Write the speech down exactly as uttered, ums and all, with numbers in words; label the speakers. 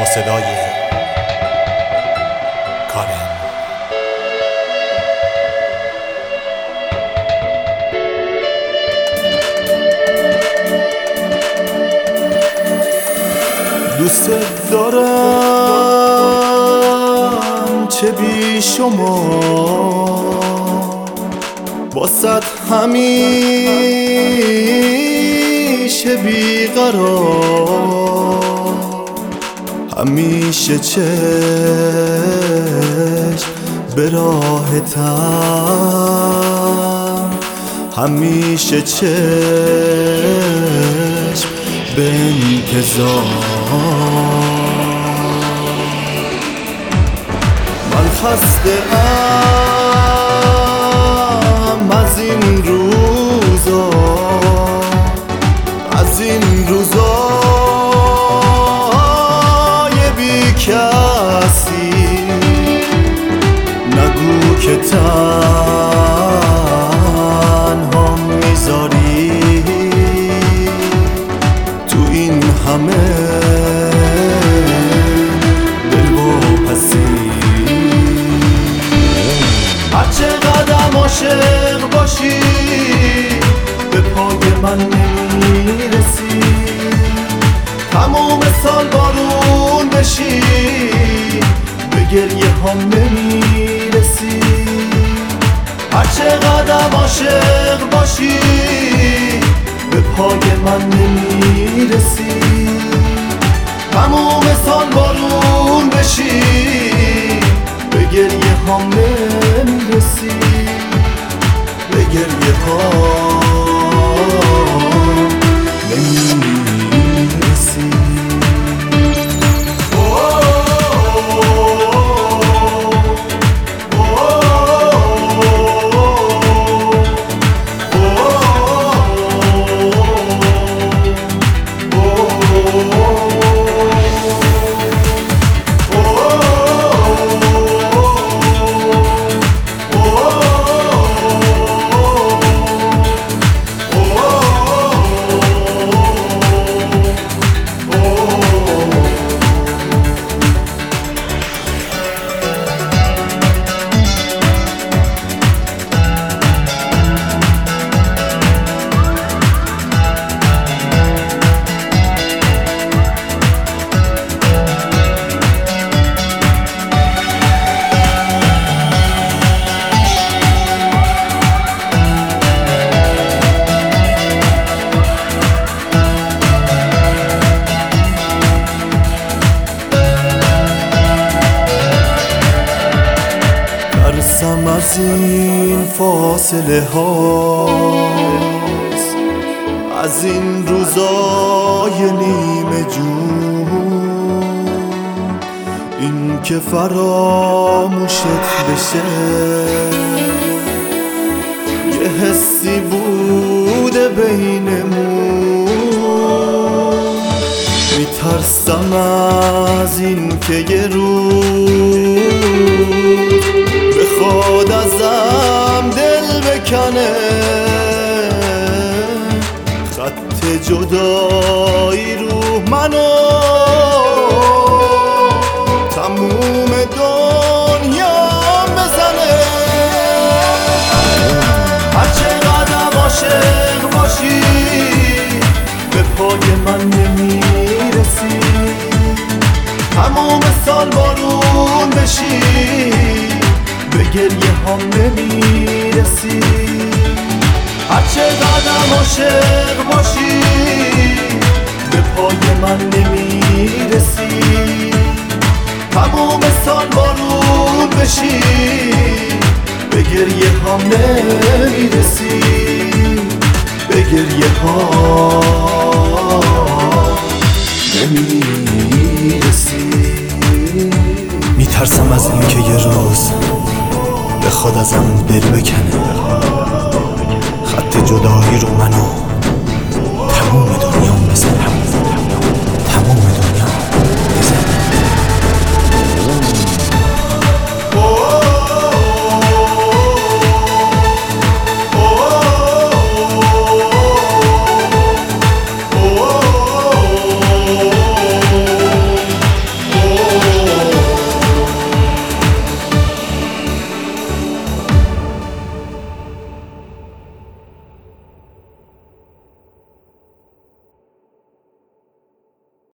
Speaker 1: صدای کارن. دوست دارم چه بی شما، باست همیشه بی قرار، همیشه چشم به راهتم، همیشه چشم به انتظار. من خسته ام از این روزا، از این روزای بی کسی. نگو که تنها میذاری تو این همه دل و پسی. هرچه قدم عاشق باشی به پای من نمیرسی، تموم سال بارون بشی به گریه هم نمیرسی. هرچه قدم عاشق باشی به پای من نمیرسی، تموم سال بارون بشی به گریه هم نمیرسی، به گریه هم نمیرسی. ترسم از این فاصله هاست، از این روزای نیمه جون، این که فراموشت بشه. یه حسی بوده بینمون، میترسم از این که یه روز بخواد ازم دل بکنه، خط جدایی رو منو تموم دنیا بزنه. هرچه قدم عاشق باشی به پای من نمیرسی، تموم سال بارون بشی به گریه هم نمیرسی. هرچه قدم عاشق باشی به پای من نمیرسی، تموم سال بارون بشی به گریه هم نمیرسی، به گریه هم نمیرسی.
Speaker 2: میترسم از این که یه روز بخواد ازم دل بکنه، خط جدایی رو منو تموم دنیا بزنم.